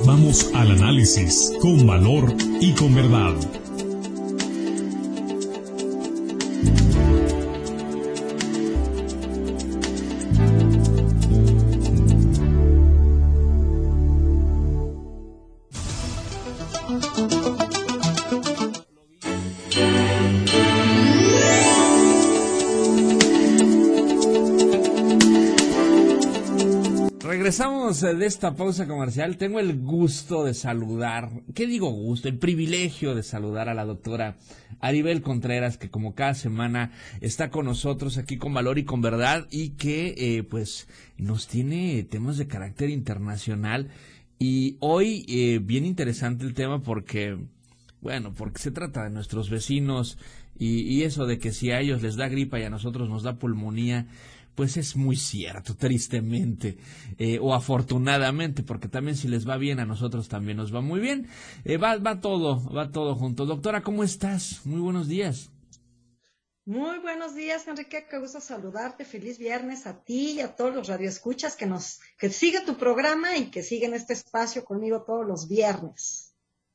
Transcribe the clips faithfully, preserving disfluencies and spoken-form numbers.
Vamos al análisis con valor y con verdad. Regresamos de esta pausa comercial. Tengo el gusto de saludar, ¿qué digo gusto? El privilegio de saludar a la doctora Aribel Contreras, que como cada semana está con nosotros aquí con Valor y con Verdad, y que eh, pues nos tiene temas de carácter internacional. Y hoy eh, bien interesante el tema porque, bueno, porque se trata de nuestros vecinos y, y eso de que si a ellos les da gripa y a nosotros nos da pulmonía, pues es muy cierto, tristemente, eh, o afortunadamente, porque también si les va bien, a nosotros también nos va muy bien. Eh, va, va todo, va todo junto. Doctora, ¿cómo estás? Muy buenos días. Muy buenos días, Enrique, qué gusto saludarte. Feliz viernes a ti y a todos los radioescuchas que nos, que sigue tu programa y que siguen este espacio conmigo todos los viernes.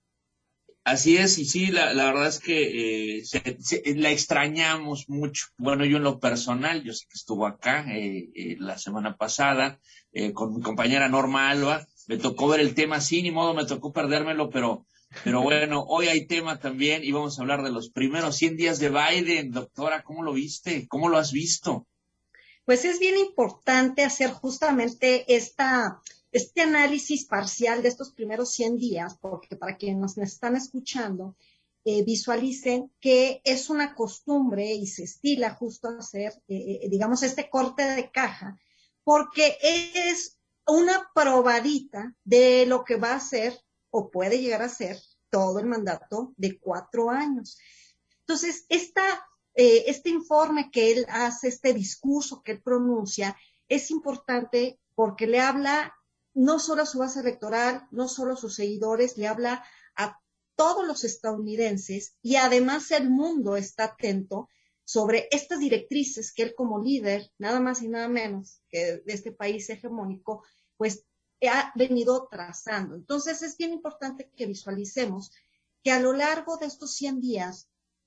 Así es, y sí, la, la verdad es que eh, se, se, la extrañamos mucho. Bueno, yo en lo personal, yo sé que estuvo acá eh, eh, la semana pasada eh, con mi compañera Norma Alba. Me tocó ver el tema, sí, ni modo, me tocó perdérmelo, pero, pero bueno, hoy hay tema también y vamos a hablar de los primeros cien días de Biden. Doctora, ¿cómo lo viste? ¿Cómo lo has visto? Pues es bien importante hacer justamente esta, este análisis parcial de estos primeros cien días, porque para quienes nos están escuchando, eh, visualicen que es una costumbre y se estila justo hacer, eh, digamos, este corte de caja, porque es una probadita de lo que va a ser o puede llegar a ser todo el mandato de cuatro años. Entonces, esta eh, este informe que él hace, este discurso que él pronuncia, es importante porque le habla no solo a su base electoral, no solo a sus seguidores, le habla a todos los estadounidenses y además el mundo está atento sobre estas directrices que él como líder, nada más y nada menos que de este país hegemónico, pues ha venido trazando. Entonces es bien importante que visualicemos que a lo largo de estos cien días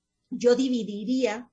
yo dividiría,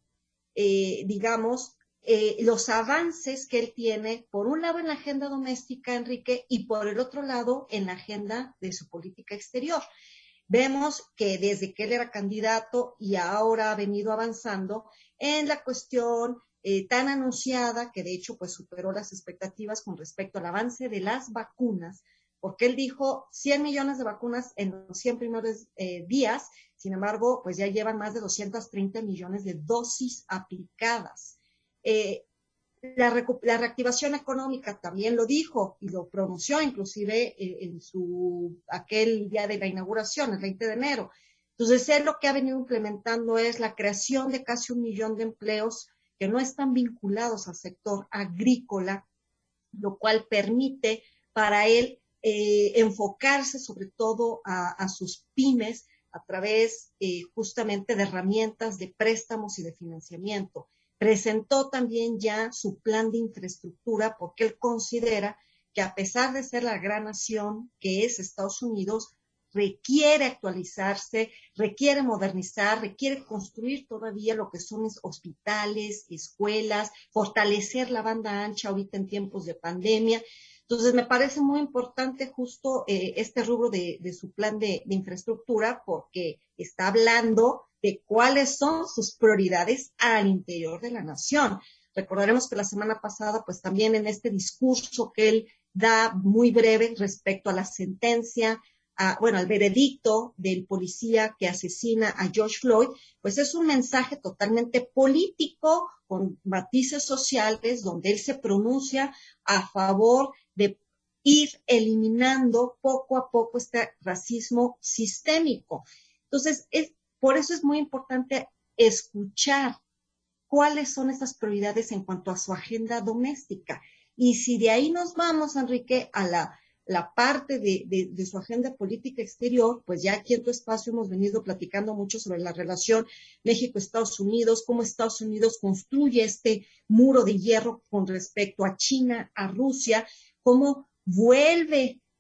eh, digamos, eh, los avances que él tiene, por un lado en la agenda doméstica, Enrique, y por el otro lado en la agenda de su política exterior. Vemos que desde que él era candidato y ahora ha venido avanzando en la cuestión eh, tan anunciada, que de hecho pues superó las expectativas con respecto al avance de las vacunas, porque él dijo cien millones de vacunas en los cien primeros eh, días. Sin embargo, pues ya llevan más de doscientos treinta millones de dosis aplicadas. Eh, la, la, reactivación económica también lo dijo y lo pronunció inclusive eh, en su aquel día de la inauguración, el veinte de enero. Entonces, él lo que ha venido implementando es la creación de casi un millón de empleos que no están vinculados al sector agrícola, lo cual permite para él eh, enfocarse sobre todo a, a sus pymes a través eh, justamente de herramientas de préstamos y de financiamiento. Presentó también ya su plan de infraestructura porque él considera que a pesar de ser la gran nación que es Estados Unidos, requiere actualizarse, requiere modernizar, requiere construir todavía lo que son hospitales, escuelas, fortalecer la banda ancha ahorita en tiempos de pandemia. Entonces, me parece muy importante justo eh, este rubro de, de su plan de, de infraestructura porque está hablando de cuáles son sus prioridades al interior de la nación. Recordaremos que la semana pasada, pues también en este discurso que él da muy breve respecto a la sentencia, a, bueno, al veredicto del policía que asesina a George Floyd, pues es un mensaje totalmente político con matices sociales donde él se pronuncia a favor de ir eliminando poco a poco este racismo sistémico. Entonces, es, por eso es muy importante escuchar cuáles son estas prioridades en cuanto a su agenda doméstica. Y si de ahí nos vamos, Enrique, a la, la parte de, de, de su agenda política exterior, pues ya aquí en tu espacio hemos venido platicando mucho sobre la relación México-Estados Unidos, cómo Estados Unidos construye este muro de hierro con respecto a China, a Rusia, cómo vuelve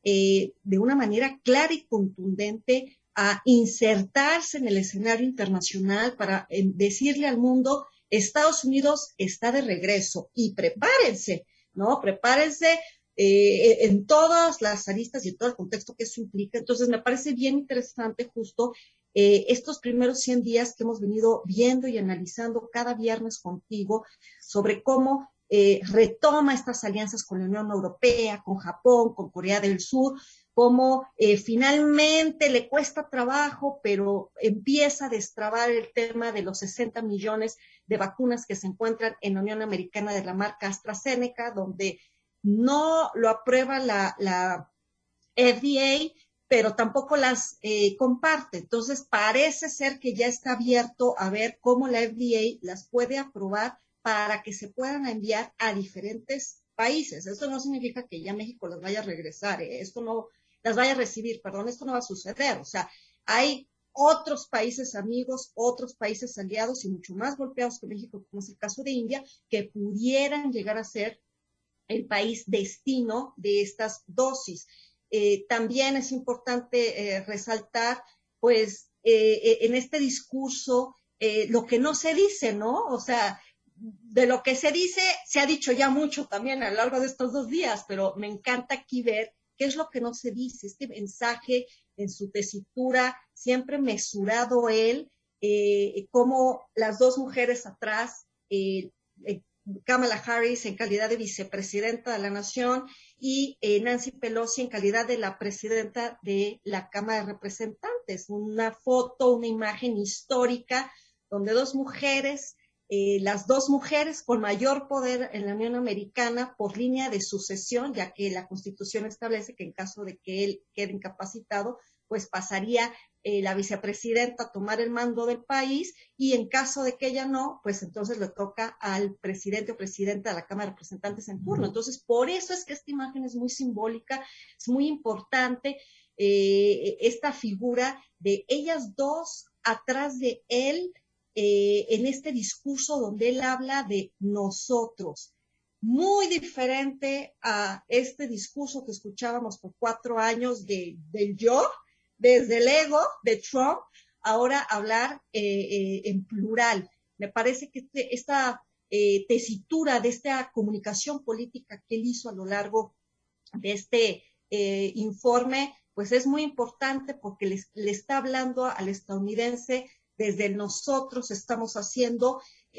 eh, de una manera clara y contundente a insertarse en el escenario internacional para eh, decirle al mundo, Estados Unidos está de regreso y prepárense, ¿no? Prepárense eh, en todas las aristas y en todo el contexto que eso implica. Entonces, me parece bien interesante justo eh, estos primeros cien días que hemos venido viendo y analizando cada viernes contigo sobre cómo eh, retoma estas alianzas con la Unión Europea, con Japón, con Corea del Sur, cómo eh, finalmente le cuesta trabajo, pero empieza a destrabar el tema de los sesenta millones de vacunas que se encuentran en la Unión Americana de la marca AstraZeneca, donde no lo aprueba la, la F D A, pero tampoco las eh, comparte. Entonces, parece ser que ya está abierto a ver cómo la F D A las puede aprobar para que se puedan enviar a diferentes países. Esto no significa que ya México las vaya a regresar, ¿eh? Esto no las vaya a recibir, perdón, esto no va a suceder. O sea, hay otros países amigos, otros países aliados y mucho más golpeados que México, como es el caso de India, que pudieran llegar a ser el país destino de estas dosis. Eh, también es importante eh, resaltar, pues, eh, en este discurso, eh, lo que no se dice, ¿no? O sea, de lo que se dice, se ha dicho ya mucho también a lo largo de estos dos días, pero me encanta aquí ver qué es lo que no se dice, este mensaje en su tesitura, siempre mesurado él, eh, como las dos mujeres atrás, eh, eh, Kamala Harris en calidad de vicepresidenta de la Nación y eh, Nancy Pelosi en calidad de la presidenta de la Cámara de Representantes. Una foto, una imagen histórica donde dos mujeres, eh, las dos mujeres con mayor poder en la Unión Americana por línea de sucesión, ya que la Constitución establece que en caso de que él quede incapacitado, pues pasaría eh, la vicepresidenta a tomar el mando del país y en caso de que ella no, pues entonces le toca al presidente o presidenta de la Cámara de Representantes en turno. Entonces, por eso es que esta imagen es muy simbólica, es muy importante eh, esta figura de ellas dos atrás de él eh, en este discurso donde él habla de nosotros. Muy diferente a este discurso que escuchábamos por cuatro años de, del yo, desde el ego de Trump, ahora hablar eh, eh, en plural. Me parece que este, esta eh, tesitura de esta comunicación política que él hizo a lo largo de este eh, informe, pues es muy importante porque les, le está hablando al estadounidense desde el nosotros estamos haciendo,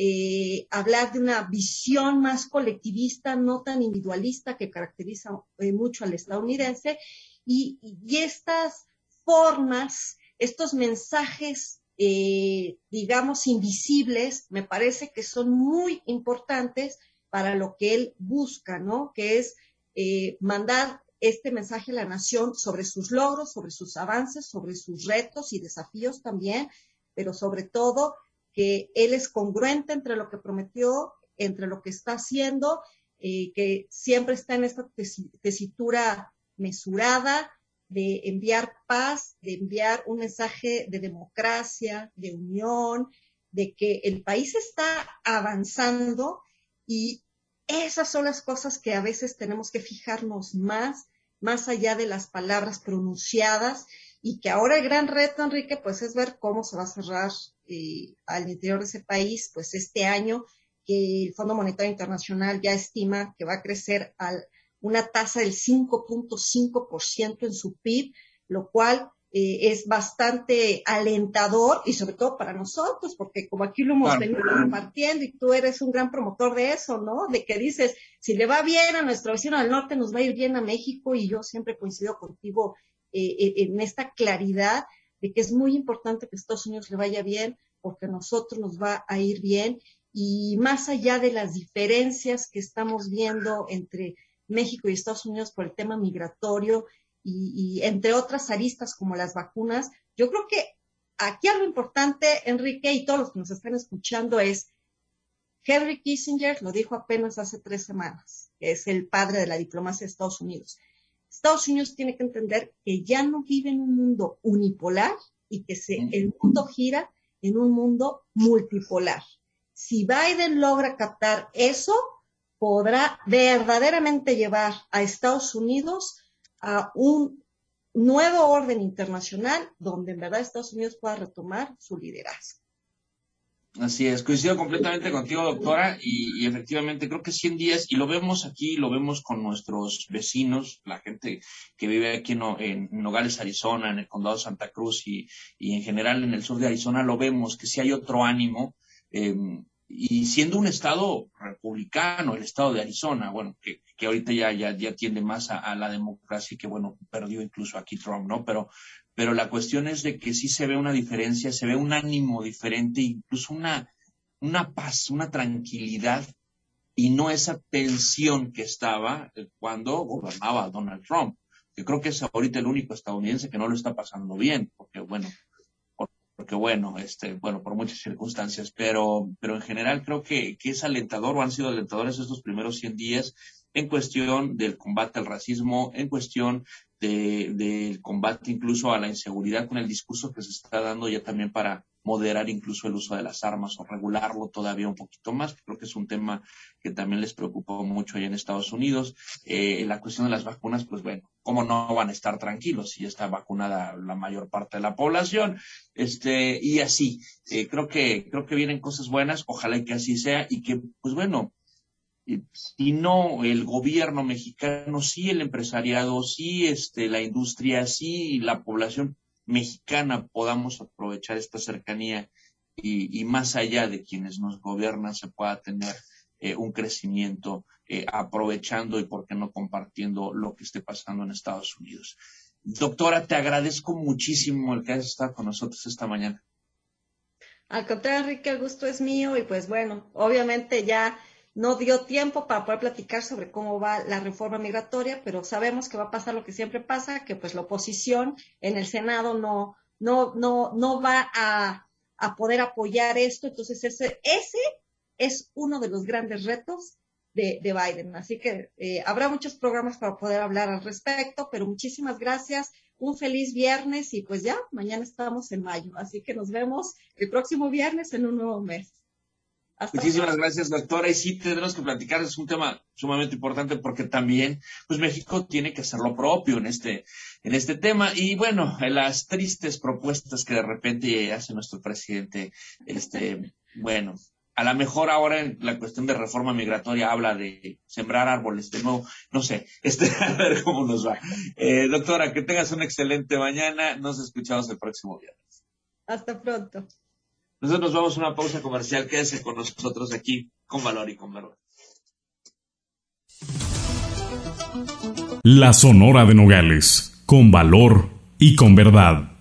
eh, hablar de una visión más colectivista, no tan individualista que caracteriza eh, mucho al estadounidense, y, y estas formas, estos mensajes, eh, digamos, invisibles, me parece que son muy importantes para lo que él busca, ¿no? Que es eh, mandar este mensaje a la nación sobre sus logros, sobre sus avances, sobre sus retos y desafíos también, pero sobre todo que él es congruente entre lo que prometió, entre lo que está haciendo, eh, que siempre está en esta tes- tesitura mesurada, de enviar paz, de enviar un mensaje de democracia, de unión, de que el país está avanzando y esas son las cosas que a veces tenemos que fijarnos más, más allá de las palabras pronunciadas y que ahora el gran reto, Enrique, pues es ver cómo se va a cerrar eh, al interior de ese país, pues este año que el Fondo Monetario Internacional ya estima que va a crecer al una tasa del cinco punto cinco por ciento en su P I B, lo cual eh, es bastante alentador y sobre todo para nosotros, porque como aquí lo hemos claro. venido compartiendo y tú eres un gran promotor de eso, ¿no? De que dices, si le va bien a nuestro vecino del norte, nos va a ir bien a México y yo siempre coincido contigo eh, en esta claridad de que es muy importante que a Estados Unidos le vaya bien porque a nosotros nos va a ir bien y más allá de las diferencias que estamos viendo entre México y Estados Unidos por el tema migratorio y, y entre otras aristas como las vacunas, yo creo que aquí algo importante, Enrique, y todos los que nos están escuchando es, Henry Kissinger lo dijo apenas hace tres semanas, que es el padre de la diplomacia de Estados Unidos. Estados Unidos tiene que entender que ya no vive en un mundo unipolar y que se, el mundo gira en un mundo multipolar. Si Biden logra captar eso, podrá verdaderamente llevar a Estados Unidos a un nuevo orden internacional donde en verdad Estados Unidos pueda retomar su liderazgo. Así es, coincido completamente contigo, doctora, y, y efectivamente creo que cien días, y lo vemos aquí, lo vemos con nuestros vecinos, la gente que vive aquí en, en Nogales, Arizona, en el condado de Santa Cruz y, y en general en el sur de Arizona, lo vemos que sí hay otro ánimo, eh, y siendo un estado republicano, el estado de Arizona, bueno, que, que ahorita ya, ya, ya tiende más a, a la democracia y que, bueno, perdió incluso aquí Trump, ¿no? Pero Pero la cuestión es de que sí se ve una diferencia, se ve un ánimo diferente, incluso una, una paz, una tranquilidad, y no esa tensión que estaba cuando gobernaba Donald Trump, que creo que es ahorita el único estadounidense que no lo está pasando bien, porque bueno, porque bueno, este, bueno, por muchas circunstancias, pero, pero en general creo que, que es alentador, o han sido alentadores estos primeros cien días en cuestión del combate al racismo, en cuestión de, del combate incluso a la inseguridad, con el discurso que se está dando ya también para moderar incluso el uso de las armas o regularlo todavía un poquito más. Creo que es un tema que también les preocupó mucho allá en Estados Unidos. Eh, la cuestión de las vacunas, pues bueno, ¿cómo no van a estar tranquilos si ya está vacunada la mayor parte de la población? Este, y así, eh, creo que, creo que vienen cosas buenas, ojalá y que así sea, y que, pues bueno, si no el gobierno mexicano, sí el empresariado, sí este, la industria, sí la población mexicana podamos aprovechar esta cercanía y, y más allá de quienes nos gobiernan se pueda tener eh, un crecimiento eh, aprovechando y por qué no compartiendo lo que esté pasando en Estados Unidos. Doctora, te agradezco muchísimo el que hayas estado con nosotros esta mañana. Al contrario, Enrique, el gusto es mío y pues bueno, obviamente ya no dio tiempo para poder platicar sobre cómo va la reforma migratoria, pero sabemos que va a pasar lo que siempre pasa, que pues la oposición en el Senado no, no, no, no va a, a poder apoyar esto, entonces ese, ese es uno de los grandes retos de, de Biden. Así que eh, habrá muchos programas para poder hablar al respecto, pero muchísimas gracias, un feliz viernes y pues ya, mañana estamos en mayo, así que nos vemos el próximo viernes en un nuevo mes. Hasta Muchísimas pronto. Gracias, doctora. Y sí, tendremos que platicar, es un tema sumamente importante porque también, pues México tiene que hacer lo propio en este, en este tema. Y bueno, las tristes propuestas que de repente hace nuestro presidente, este, bueno, a lo mejor ahora en la cuestión de reforma migratoria habla de sembrar árboles de nuevo, no sé, este, a ver cómo nos va. Eh, doctora, que tengas una excelente mañana. Nos escuchamos el próximo viernes. Hasta pronto. Nosotros nos vamos a una pausa comercial. Quédese con nosotros aquí con Valor y con Verdad. La Sonora de Nogales, con valor y con verdad.